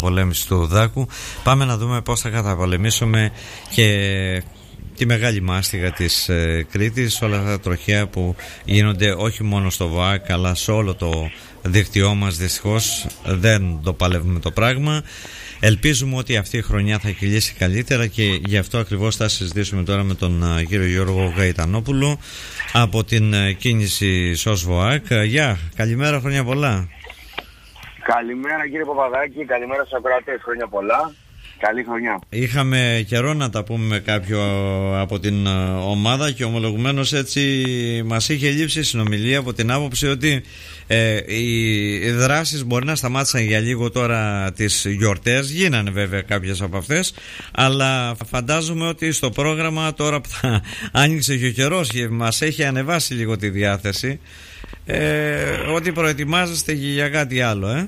πολέμηση του Δάκου. Πάμε να δούμε πώς θα καταπολεμήσουμε και τη μεγάλη μάστιγα της Κρήτης, όλα αυτά τα τροχαία που γίνονται όχι μόνο στο ΒΟΑΚ αλλά σε όλο το δίκτυό μας. Δυστυχώς δεν το παλεύουμε το πράγμα. Ελπίζουμε ότι αυτή η χρονιά θα κυλήσει καλύτερα και γι' αυτό ακριβώς θα συζητήσουμε τώρα με τον κύριο Γιώργο Γαϊτανόπουλο από την κίνηση ΣΟΣ ΒΟΑΚ. Γεια, καλημέρα, χρόνια πολλά. Καλημέρα κύριε Παπαδάκη, καλημέρα στους ακροατές, χρόνια πολλά. Καλή χρονιά. Είχαμε καιρό να τα πούμε με κάποιο από την ομάδα και ομολογουμένως έτσι μας είχε λείψει η συνομιλία από την άποψη ότι οι δράσεις μπορεί να σταμάτησαν για λίγο τώρα τις γιορτές. Γίνανε βέβαια κάποιες από αυτές, αλλά φαντάζομαι ότι στο πρόγραμμα τώρα που θα άνοιξε και ο καιρός και μας έχει ανεβάσει λίγο τη διάθεση, ότι προετοιμάζεστε για κάτι άλλο,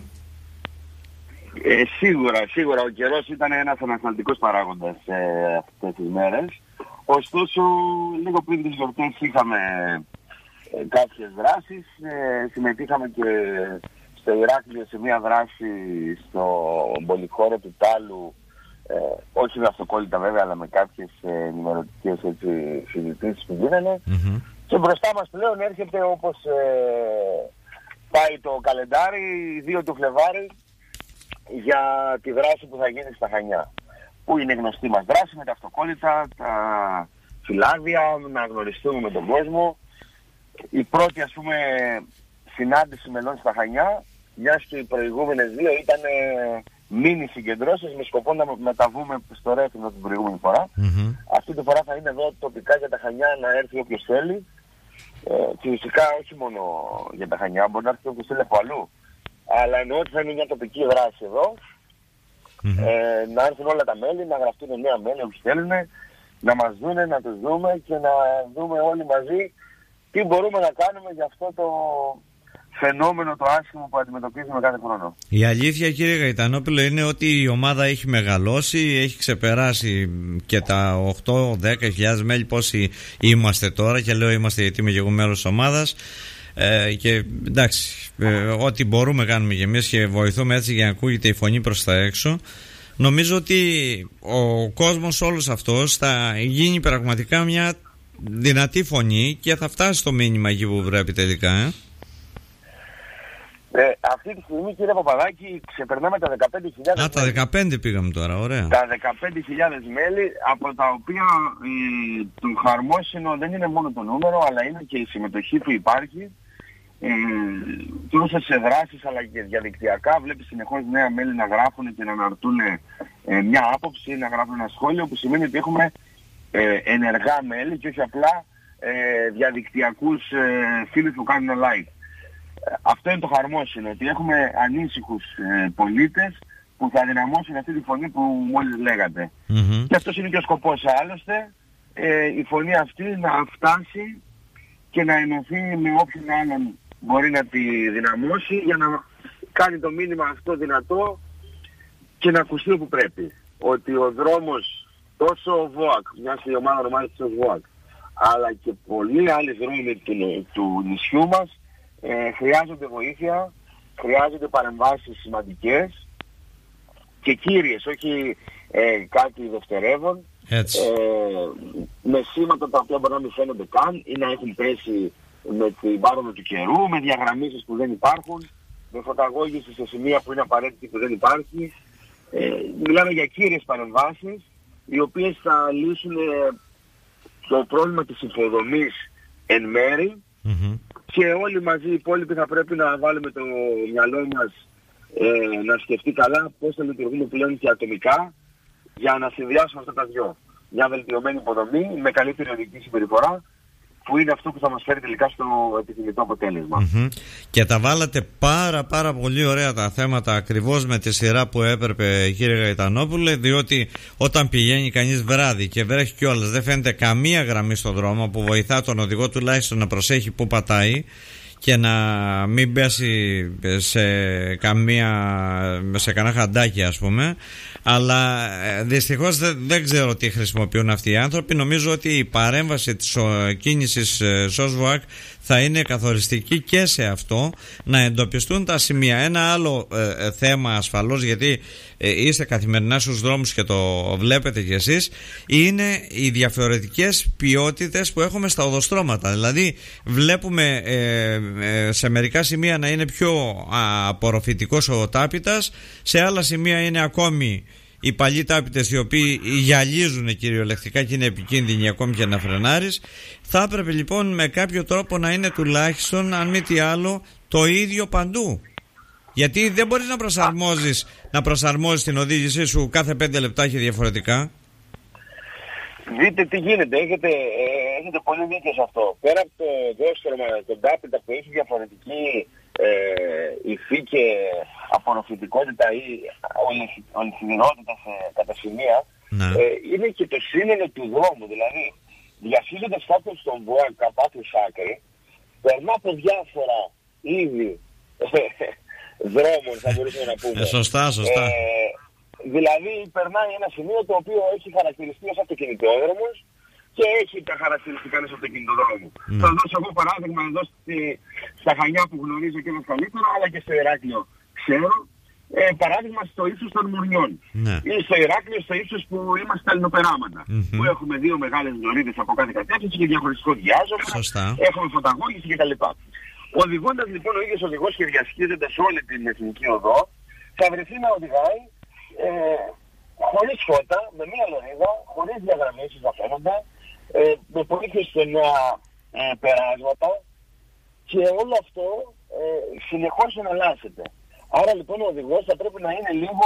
Σίγουρα ο καιρός ήταν ένας ανασταλτικός παράγοντας αυτές τις μέρες. Ωστόσο, λίγο πριν τις γιορτές είχαμε κάποιες δράσεις. Συμμετείχαμε και στο Ηράκλειο σε μια δράση στο πολυχώρο του Τάλου, όχι με αυτοκόλλητα βέβαια, αλλά με κάποιες ενημερωτικές συζητήσεις που γίνανε. Και μπροστά μας πλέον έρχεται, όπως πάει το καλεντάρι, 2 του Φλεβάρι, για τη δράση που θα γίνει στα Χανιά, που είναι γνωστή μας δράση με τα αυτοκόλλητα, τα φυλάδια, να γνωριστούμε με τον κόσμο. Η πρώτη συνάντηση μελών στα Χανιά, μιας και οι προηγούμενες 2 ήταν μίνι συγκεντρώσεις με σκοπό να μεταβούμε στο Ρέθυμνο την προηγούμενη φορά. Αυτή τη φορά θα είναι εδώ τοπικά για τα Χανιά, να έρθει όποιος θέλει. Και φυσικά όχι μόνο για τα Χανιά, μπορεί να έρθει όποιος θέλει από αλλού. Αλλά εννοώ ότι θα είναι μια τοπική δράση εδώ. Να έρθουν όλα τα μέλη, να γραφτούν νέα μέλη όσοι θέλουν, να μας δούνε, να τους δούμε και να δούμε όλοι μαζί τι μπορούμε να κάνουμε για αυτό το φαινόμενο το άσχημο που αντιμετωπίζουμε κάθε χρόνο. Η αλήθεια, κύριε Γαϊτανόπουλο, είναι ότι η ομάδα έχει μεγαλώσει, έχει ξεπεράσει και τα 8-10 μέλη πόσοι είμαστε τώρα, και λέω είμαστε γιατί είμαι και εγώ μέλος της ομάδας. Και εντάξει, ό,τι μπορούμε κάνουμε και εμείς και βοηθούμε έτσι για να ακούγεται η φωνή προς τα έξω. Νομίζω ότι ο κόσμος όλος αυτός θα γίνει πραγματικά μια δυνατή φωνή και θα φτάσει το μήνυμα εκεί που πρέπει τελικά. Αυτή τη στιγμή, κύριε Παπαδάκη, ξεπερνάμε τα 15.000 τα 15 πήγαμε τώρα, ωραία. Τα 15.000 μέλη, από τα οποία το χαρμόσυνο δεν είναι μόνο το νούμερο, αλλά είναι και η συμμετοχή που υπάρχει. Τόσο σε δράσεις αλλά και διαδικτυακά. Βλέπεις συνεχώς νέα μέλη να γράφουν και να αναρτούν μια άποψη, να γράφουν ένα σχόλιο, που σημαίνει ότι έχουμε ενεργά μέλη και όχι απλά διαδικτυακούς φίλους που κάνουν like. Αυτό είναι το χαρμόσυνο, ότι έχουμε ανήσυχους πολίτες που θα δυναμώσουν αυτή τη φωνή που μόλις λέγατε. Και αυτός είναι και ο σκοπός άλλωστε, η φωνή αυτή να φτάσει και να ενωθεί με όποιον άλλον μπορεί να τη δυναμώσει, για να κάνει το μήνυμα αυτό δυνατό και να ακουστεί όπου πρέπει. Ότι ο δρόμος, τόσο ο ΒΟΑΚ, μιας και η ομάδα ονομάζεται ως ΒΟΑΚ, αλλά και πολλοί άλλοι δρόμοι του νησιού μας χρειάζονται βοήθεια, χρειάζονται παρεμβάσεις σημαντικές και κύριες, όχι κάτι δευτερεύον, με σήματα τα οποία μπορεί να μην φαίνονται καν ή να έχουν πέσει με την πάροδο του καιρού, με διαγραμμίσεις που δεν υπάρχουν, με φωταγώγηση σε σημεία που είναι απαραίτητη που δεν υπάρχει. Μιλάμε για κύριες παρεμβάσεις, οι οποίες θα λύσουν το πρόβλημα της υποδομής εν μέρη, και όλοι μαζί οι υπόλοιποι θα πρέπει να βάλουμε το μυαλό μας να σκεφτεί καλά πώς θα λειτουργούμε πλέον και ατομικά για να συνδυάσουμε αυτά τα δυο. Μια βελτιωμένη υποδομή με καλύτερη οδική συμπεριφορά, που είναι αυτό που θα μας φέρει τελικά στο επιθυμητό αποτέλεσμα. Και τα βάλατε πάρα πολύ ωραία τα θέματα ακριβώς με τη σειρά που έπρεπε, κύριε Γαϊτανόπουλε, διότι όταν πηγαίνει κανείς βράδυ και βρέχει κιόλας, δεν φαίνεται καμία γραμμή στον δρόμο που βοηθά τον οδηγό τουλάχιστον να προσέχει που πατάει και να μην πέσει σε κανένα χαντάκι, ας πούμε. Αλλά δυστυχώς δεν ξέρω τι χρησιμοποιούν αυτοί οι άνθρωποι. Νομίζω ότι η παρέμβαση της κίνησης ΣΟΣ ΒΟΑΚ θα είναι καθοριστική και σε αυτό, να εντοπιστούν τα σημεία. Ένα άλλο θέμα ασφαλώς, γιατί είστε καθημερινά στους δρόμους και το βλέπετε κι εσείς, είναι οι διαφορετικές ποιότητες που έχουμε στα οδοστρώματα. Δηλαδή βλέπουμε σε μερικά σημεία να είναι πιο απορροφητικός ο τάπητας, σε άλλα σημεία είναι ακόμη οι παλιοί τάπητες οι οποίοι γυαλίζουν κυριολεκτικά και είναι επικίνδυνοι ακόμη και να φρενάρεις. Θα έπρεπε λοιπόν με κάποιο τρόπο να είναι τουλάχιστον, αν μη τι άλλο, το ίδιο παντού. Γιατί δεν μπορείς να προσαρμόζεις την οδήγησή σου κάθε 5 λεπτά και διαφορετικά. Δείτε τι γίνεται, έχετε πολύ δίκιο σε αυτό. Πέρα από το δόστρωμα, τον τάπητα που έχει διαφορετική υφή και απορροφητικότητα ή ολισθηρότητα κατά σημεία, ναι. Είναι και το σύνολο του δρόμου. Δηλαδή, διασχίζοντας κάποιος στον ΒΟΑ καπάθους άκρη, περνά από διάφορα είδη δρόμων, θα μπορούσαμε να πούμε. Σωστά. Δηλαδή, περνάει ένα σημείο το οποίο έχει χαρακτηριστεί ως αυτοκινητόδρομος και έχει τα χαρακτηριστικά ενός αυτοκινητοδρόμου. Θα δώσω εγώ παράδειγμα εδώ στα Χανιά που γνωρίζω και ένας καλύτερο, αλλά και στο Ηράκλειο ξέρω. Παράδειγμα στο ύψος των Μουρνιών. Ή στο Ηράκλειο στο ύψος που είμαστε αλληνοπεράματα. Που έχουμε δύο μεγάλες λωρίδες από κάθε κατεύθυνση και διαχωριστικό διάζωμα. Έχουμε φωταγώγηση κτλ. Οδηγώντας λοιπόν ο ίδιος οδηγός και διασχίζοντας όλη την εθνική οδό, θα βρεθεί να οδηγάει χωρίς φώτα, με μία λωρίδα, χωρίς διαγραμμίσεις να φαίνονται, με πολύ πιο στενά περάσματα, και όλο αυτό συνεχώς εναλλάσσεται. Άρα λοιπόν ο οδηγός θα πρέπει να είναι λίγο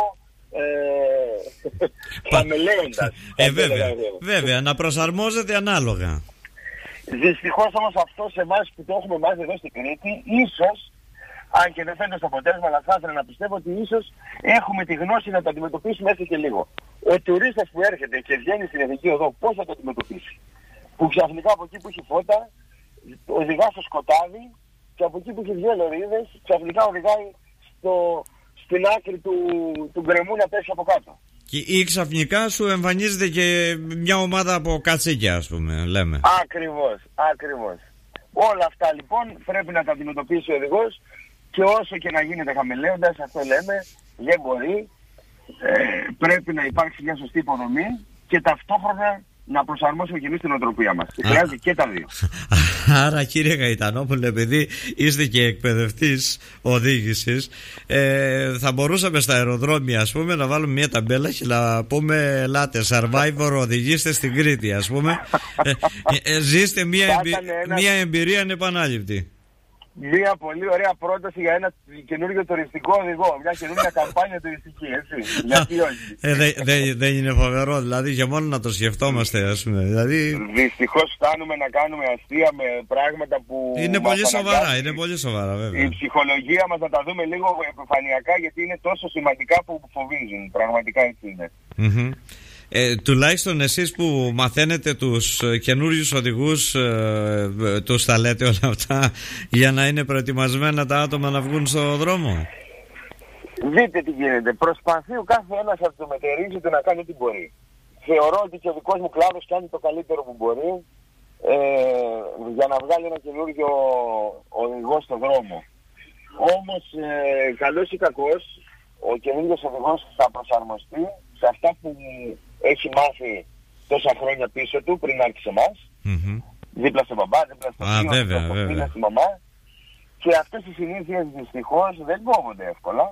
χαμελέοντας. Βέβαια, να προσαρμόζεται ανάλογα. Δυστυχώς όμως αυτό σε εμάς που το έχουμε μάθει εδώ στην Κρήτη, ίσως, αν και δεν φαίνεται στο αποτέλεσμα, αλλά θα ήθελα να πιστεύω ότι ίσως έχουμε τη γνώση να το αντιμετωπίσουμε έστω και λίγο. Ο τουρίστας που έρχεται και βγαίνει στην εθνική οδό, πώς θα το αντιμετωπίσει? Που ξαφνικά από εκεί που έχει φώτα, οδηγά στο σκοτάδι, και από εκεί που έχει δύο λωρίδες, ξαφνικά οδηγάει στην άκρη του γκρεμού να πέσει από κάτω. Ή ξαφνικά σου εμφανίζεται και μια ομάδα από κατσίκια, ας πούμε, λέμε. Ακριβώς. Όλα αυτά λοιπόν πρέπει να τα αντιμετωπίσει ο οδηγός, και όσο και να γίνεται χαμελέοντας, αυτό λέμε, δεν μπορεί. Πρέπει να υπάρξει μια σωστή υποδομή και ταυτόχρονα να προσαρμόσουμε και εμείς την οτροπία μας. Χρειάζεται και τα δύο. Άρα κύριε Γαϊτανόπουλε, επειδή είστε και εκπαιδευτής οδήγησης, θα μπορούσαμε στα αεροδρόμια, ας πούμε, να βάλουμε μια ταμπέλα και να πούμε ελάτε, survivor οδηγήστε στην Κρήτη, ας πούμε. Ζήστε μια εμπειρία ανεπανάληπτη. Μια πολύ ωραία πρόταση για ένα καινούργιο τουριστικό οδηγό. Μια καινούργια καμπάνια τουριστική, έτσι. Γιατί όχι? Δεν είναι φοβερό, δηλαδή, και μόνο να το σκεφτόμαστε, ας πούμε. Δηλαδή... Δυστυχώς φτάνουμε να κάνουμε αστεία με πράγματα που... Είναι πολύ σοβαρά, βέβαια. Η ψυχολογία μας να τα δούμε λίγο επιφανειακά, γιατί είναι τόσο σημαντικά που φοβίζουν. Πραγματικά έτσι είναι. Τουλάχιστον εσείς που μαθαίνετε τους καινούριους οδηγούς, τους τα λέτε όλα αυτά για να είναι προετοιμασμένα τα άτομα να βγουν στο δρόμο? Δείτε τι γίνεται. Προσπαθεί ο κάθε ένας από το μετερίζει του να κάνει ό,τι μπορεί. Θεωρώ ότι και ο δικός μου κλάδος κάνει το καλύτερο που μπορεί για να βγάλει ένα καινούργιο οδηγό στο δρόμο. Όμως καλός ή κακός, ο καινούργιος οδηγός θα προσαρμοστεί σε αυτά που έχει μάθει τόσα χρόνια πίσω του πριν άρχισε σε εμάς. Δίπλα στον μπαμπά, δίπλα στον θείο, δίπλα στη μαμά. Και αυτές οι συνήθειες δυστυχώς δεν κόβονται εύκολα.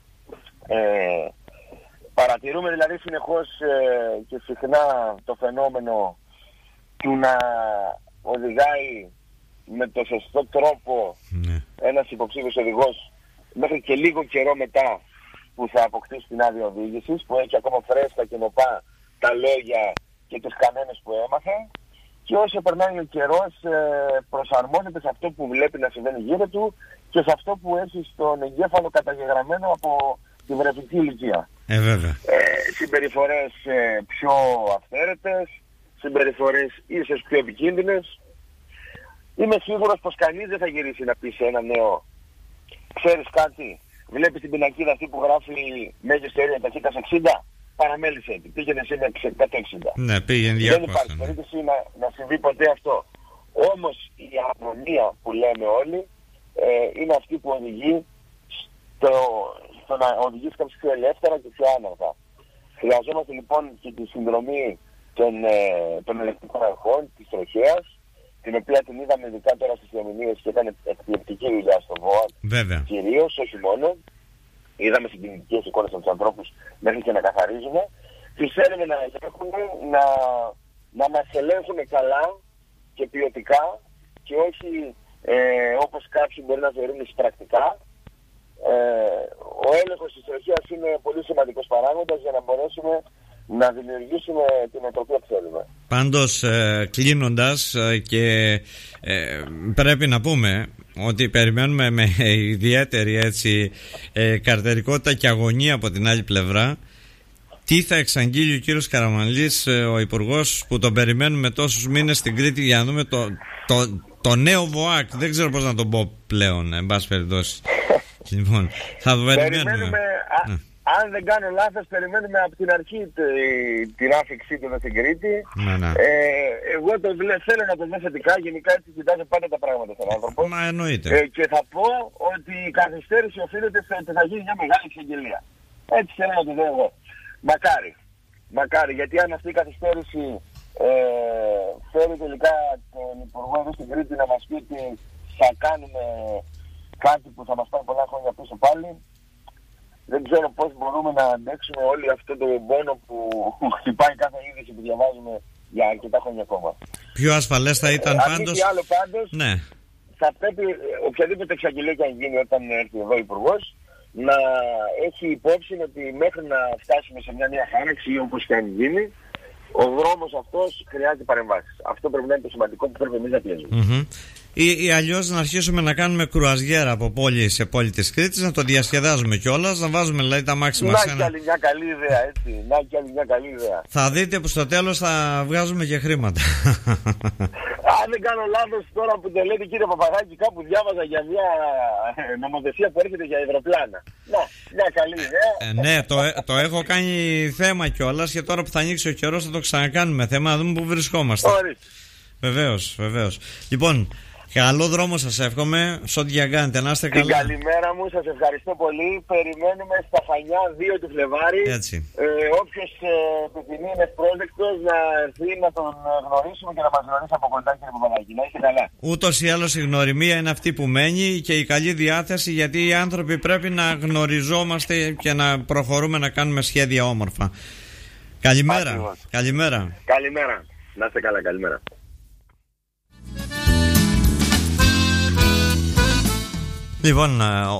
Παρατηρούμε δηλαδή συνεχώς και συχνά το φαινόμενο του να οδηγάει με το σωστό τρόπο ένας υποψήφιος οδηγός μέχρι και λίγο καιρό μετά που θα αποκτήσει την άδεια οδήγησης, που έχει ακόμα φρέσκα και νοπά τα λόγια και τους κανόνες που έμαθε, και όσο περνάει ο καιρός προσαρμόζεται σε αυτό που βλέπει να συμβαίνει γύρω του και σε αυτό που έχει στον εγκέφαλο καταγεγραμμένο από τη βρεφική ηλικία. Συμπεριφορές πιο αυθαίρετες, συμπεριφορές ίσως πιο επικίνδυνες. Είμαι σίγουρος πως κανείς δεν θα γυρίσει να πει σε ένα νέο, ξέρεις κάτι, βλέπεις την πινακίδα αυτή που γράφει μέγιστο όριο ταχύτητας 60, παραμέλησε την, πήγαινε σε 160. Ναι, πήγαινε 200. Δεν υπάρχει περίπτωση να συμβεί ποτέ αυτό. Όμως η αρμονία που λέμε όλοι είναι αυτή που οδηγεί στο να οδηγήσει κάποιος πιο ελεύθερα και πιο άναρχα. Χρειαζόμαστε λοιπόν και τη συνδρομή των ελεκτικών αρχών, της τροχέας, την οποία την είδαμε ειδικά τώρα στις Ιαμηνίες και έκανε εκπληκτική δουλειά στο ΒΟΑΚ. Κυρίως, όχι μόνο. Είδαμε συγκινητικές εικόνες από τους ανθρώπους μέχρι και να καθαρίζουν. Τους θέλουμε να ελέγχουν, να μας ελέγχουν καλά και ποιοτικά και όχι όπως κάποιοι μπορεί να θεωρούν εισπρακτικά. Ο έλεγχος της τροχέας είναι πολύ σημαντικός παράγοντας για να μπορέσουμε να δημιουργήσουμε την οτροπία που θέλουμε. Πάντως κλείνοντας και πρέπει να πούμε ότι περιμένουμε με ιδιαίτερη καρτερικότητα και αγωνία από την άλλη πλευρά τι θα εξαγγείλει ο κύριος Καραμανλής, ο Υπουργός, που τον περιμένουμε τόσους μήνες στην Κρήτη για να δούμε το νέο ΒΟΑΚ. Δεν ξέρω πώς να τον πω πλέον, εν πάση περιπτώσει. Λοιπόν, θα το περιμένουμε. Αν δεν κάνω λάθος, περιμένουμε από την αρχή την άφηξή του στην Κρήτη. Εγώ θέλω να το δω θετικά, γενικά έτσι κοιτάζω πάντα τα πράγματα στον άνθρωπο. Μα εννοείται. Και θα πω ότι η καθυστέρηση οφείλεται στο ότι θα γίνει μια μεγάλη εξαγγελία. Έτσι θέλω να το δω εγώ. Μακάρι, γιατί αν αυτή η καθυστέρηση φέρει τελικά τον Υπουργό εδώ στην Κρήτη να μας πει ότι θα κάνουμε κάτι που θα μας πάει πολλά χρόνια πίσω πάλι, δεν ξέρω πώς μπορούμε να αντέξουμε όλοι αυτό το πόνο που χτυπάει κάθε είδηση που διαβάζουμε για αρκετά χρόνια ακόμα. Πιο ασφαλές θα ήταν πάντως. Αν άλλο πάντως, ναι, θα πρέπει οποιαδήποτε εξαγγελία και αν γίνει όταν έρθει εδώ ο Υπουργός να έχει υπόψη ότι μέχρι να φτάσουμε σε μια νέα χάραξη ή όπως και αν γίνει, ο δρόμος αυτός χρειάζεται παρεμβάσεις. Αυτό πρέπει να είναι το σημαντικό που πρέπει εμείς να πιέζουμε. Ή αλλιώς να αρχίσουμε να κάνουμε κρουαζιέρα από πόλη σε πόλη της Κρήτης, να το διασκεδάζουμε κιόλας, να βάζουμε δηλαδή τα μάξι μας. Να κι άλλη μια καλή ιδέα, έτσι. Να κι άλλη μια καλή ιδέα. Θα δείτε που στο τέλος θα βγάζουμε και χρήματα. Αν δεν κάνω λάθος τώρα που το λέτε κύριε Παπαδάκη, κάπου διάβαζα για μια νομοθεσία που έρχεται για αεροπλάνα. Μια καλή ιδέα. Ναι, το έχω κάνει θέμα κιόλας και τώρα που θα ανοίξει ο καιρός θα το ξανακάνουμε θέμα, να δούμε πού βρισκόμαστε. Βεβαίως. Λοιπόν, καλό δρόμο σας εύχομαι, σε ό,τι για κάνετε, να είστε καλά. Την καλημέρα μου, σας ευχαριστώ πολύ. Περιμένουμε στα Χανιά 2 του Φλεβάρι. Όποιος επιθυμεί είναι ευπρόσδεκτος να έρθει να τον γνωρίσουμε και να μας γνωρίσει από κοντά, κύριε Παπαδάκη. Να είστε καλά. Ούτως ή άλλως η γνωριμία είναι αυτή που μένει και η καλή διάθεση, γιατί οι άνθρωποι πρέπει να γνωριζόμαστε και να προχωρούμε να κάνουμε σχέδια όμορφα. Καλημέρα. Καλημέρα. Να είστε καλά, καλημέρα. Λοιπόν,